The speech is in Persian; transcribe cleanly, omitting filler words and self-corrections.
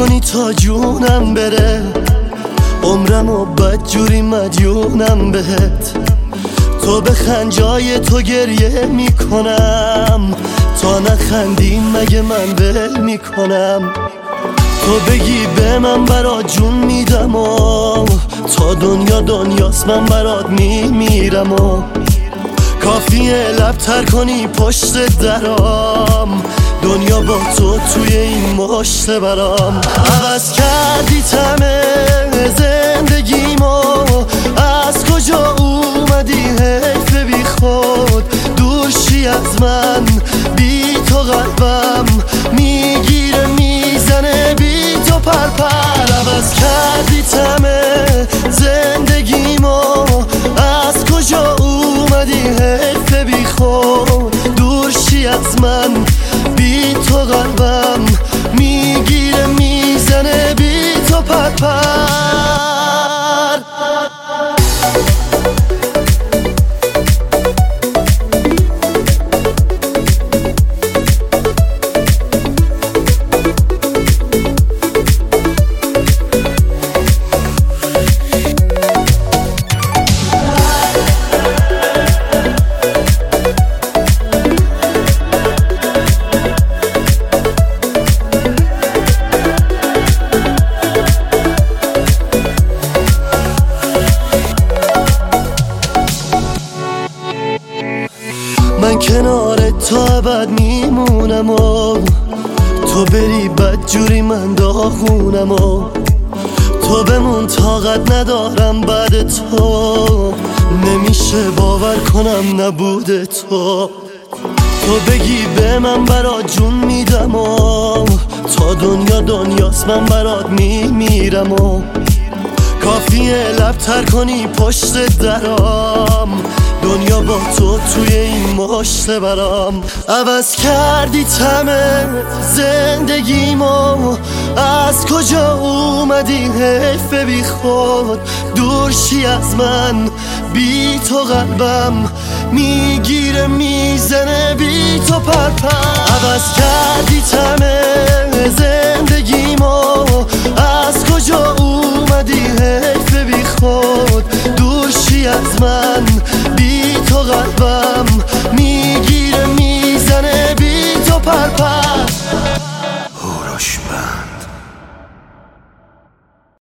کنی تا جونم بره، عمرمو بدجوری مدیونم بهت. تو بخند جای تو گریه میکنم، تا نخندی مگه من ول میکنم. تو بگی به من برات جون میدم و تا دنیا دنیاست من برات میمیرم و کافیه لب تر کنی پشت درام، دنیا با تو توی این مشت برام. عوض کردی تمه زندگیمو، از کجا اومدی حیف بی خود، دور شی از من بی تو قلبم میگیره میزنه بی تو پرپر. عوض کردی تمه زندگیمو، از کجا اومدی حیف بی خود، دور شی از من بی تو قلبم میگیره میزنه بی تو پرپر. من کنار تو ابد میمونم و تو بری بدجوری من داغونم و تو بمون طاقت ندارم بعد تو، نمیشه باور کنم نبود تو. تو بگی به من برات جون میدم و تا دنیا دنیاست من برات میمیرم و کافیه لب تر کنی پشت درام، دنیا با تو توی این مشت برام. عوض کردی تمه زندگیمو، از کجا اومدی حیف بی خود، دور شی از من بی تو قلبم میگیره میزنه بی تو پرپر. عوض کردی تمه زندگیمو، از کجا اومدی حیف بی خود، دور شی از من بی تو قلبم میگیره میزنه بی تو پرپر.